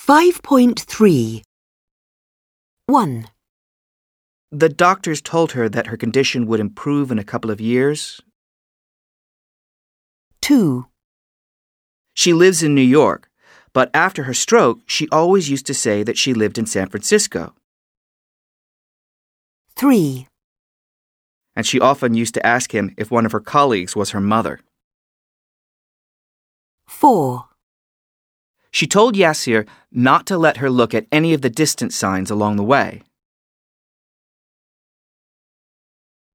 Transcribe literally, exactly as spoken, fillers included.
five point three. one. The doctors told her that her condition would improve in a couple of years. two. She lives in New York, but after her stroke, she always used to say that she lived in San Francisco. three. And she often used to ask him if one of her colleagues was her mother. four. She told Yassir not to let her look at any of the distance signs along the way.